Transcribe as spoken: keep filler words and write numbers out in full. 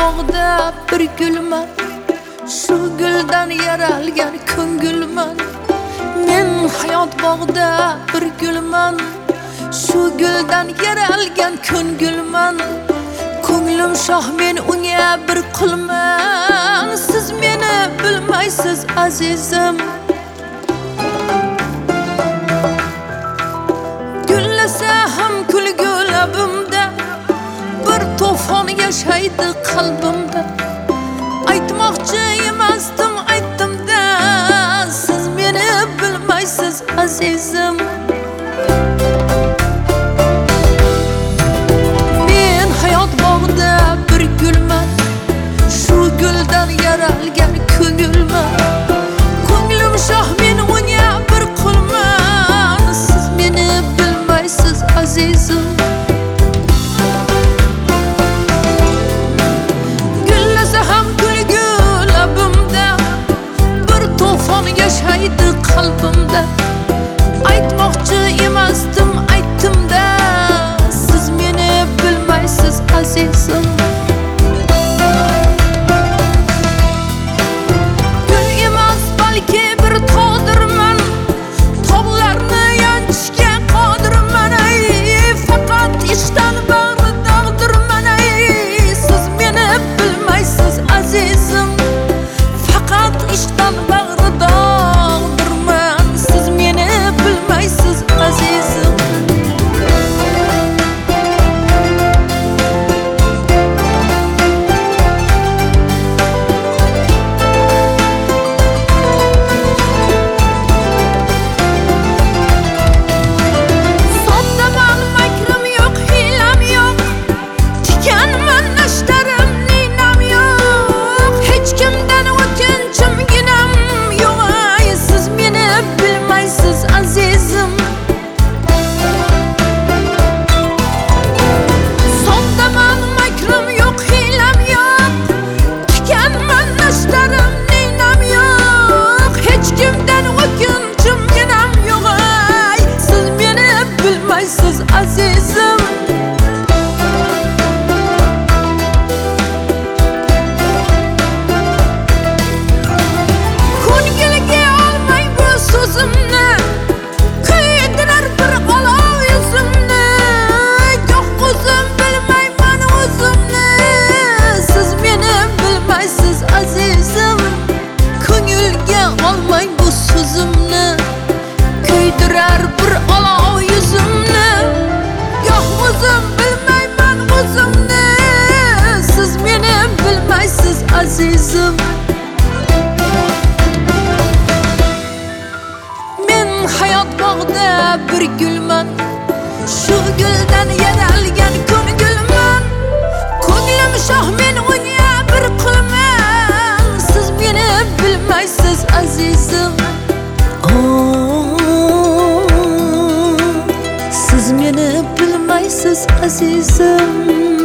bog'da bir gulman, shu guldan yaralgan ko'ngilman. Men hayot bog'da bir gulman, shu guldan yaralgan ko'ngilman. Ko'nglim shoh, men unga bir qulman. Siz meni bilmaysiz azizim. Gullasa ham kulgu labimda, bir to'fon yashaydi qalbimda. Aytmoqchi emasdim, aytdim-da, siz meni bilmaysiz azizim. Men hayot bog'ida bir gulman, shu guldan yaralgan ko'ngilman. Ko'nglim shoh, men unga bir qulman. Siz meni bilmaysiz azizim. Yashaydi qalbimda. Aytmoqchi emasdim, aytdim-da, siz meni bilmaysiz azizim. Gul emas, balki bir tog'dirman, tog'larni yanchishga qodirman. Ay, faqat ishdan bag'ri dog'dirman. Ay, siz meni bilmaysiz azizim. Faqat ishdan bag'ri azizim. Ko'ngilga olmay bu so'zimni, kuydirar bir olov yuzimni. Yo'q, o'zim bilmayman o'zimni. Siz meni bilmaysiz azizim. Ko'ngilga olmay bu so'zimni, kuydirar bir olov yuzimni. O'zim bilmayman o'zimni. Siz meni bilmaysiz azizim. Men hayot bog'ida bir gulman, shu guldan yaralgan ko'ngilman. Ko'nglim shoh, men unga bir qulman. Siz meni bilmaysiz azizim. Oh, siz meni bilmaysiz azizim.